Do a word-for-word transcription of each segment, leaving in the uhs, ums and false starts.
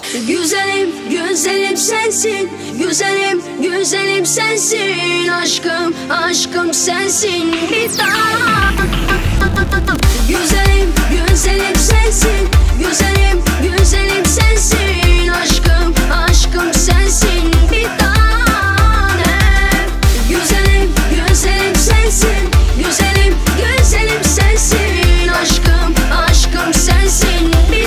Güzelim, güzelim sensin. Güzelim, güzelim sensin. Aşkım, aşkım sensin. Bir daha. Güzelim, güzelim sensin. Güzelim, güzelim sensin. Aşkım, aşkım sensin. Bir tane. Güzelim, güzelim sensin. Güzelim, güzelim sensin. Aşkım, aşkım sensin. Bir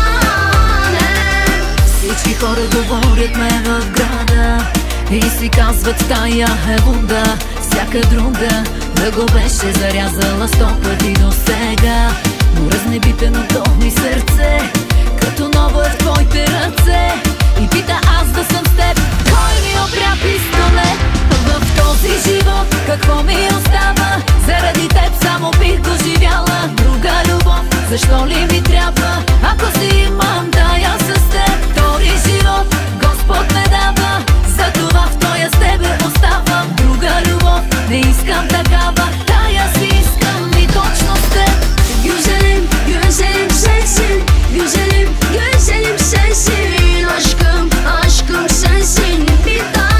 tane. Всички хора говорят ме в града и си казват тая е вода. Всяка друга да го беше зарязала сто пъти до сега. Но разнебитеното ми сърце като ново е в твоите ръце и пита аз да съм с теб. Кой ми опря пистолет в този живот? Какво ми остава? Заради теб само бих го живяла. Друга любов, защо ли ми трябва? Ако си имам тая с теб, втори живот Господ ме дава. Затова в тоя с тебе оставам. Друга любов не искам такава, тая си искам и точно с теб. Güzelim, güzelim sensin. Güzelim, güzelim sensin. Aşkım, aşkım sensin. Bir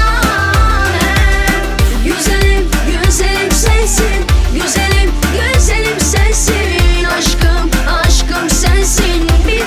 tane. Güzelim, güzelim sensin. Güzelim, güzelim sensin. Aşkım, aşkım sensin. Bir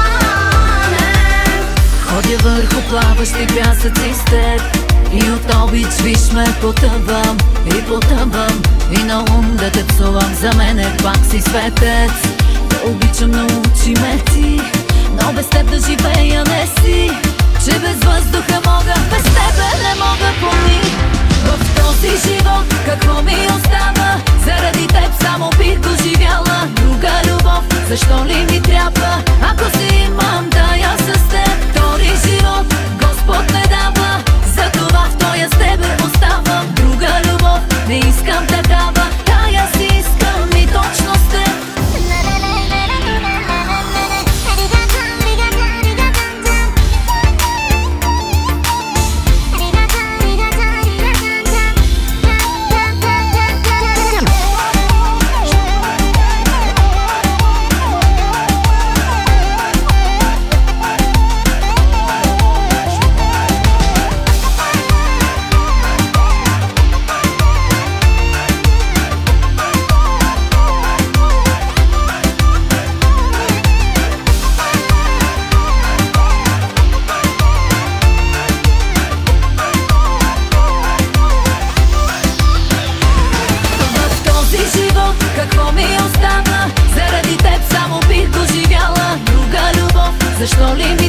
tane. Ходя върху плаващи пясъци с теб и от обич виж ме потъвам и потъвам и на ум да те псувам. За мене пак си светец. Да обичам, научи ме ти, но без теб да живея не си. Че без въздуха мога, без тебе не мога, помни. В този живот какво ми остава? Заради теб само бих го живяла. Друга любов, защо ли ми трябва? Ако си имам тая с теб, втори живот Господ не дава. Затова в тоя с тебе оставам. Друга любов не искам такава, тая си искам и точно с теб. Какво ми остава? Заради теб само бих го живяла. Друга любов, защо ли ми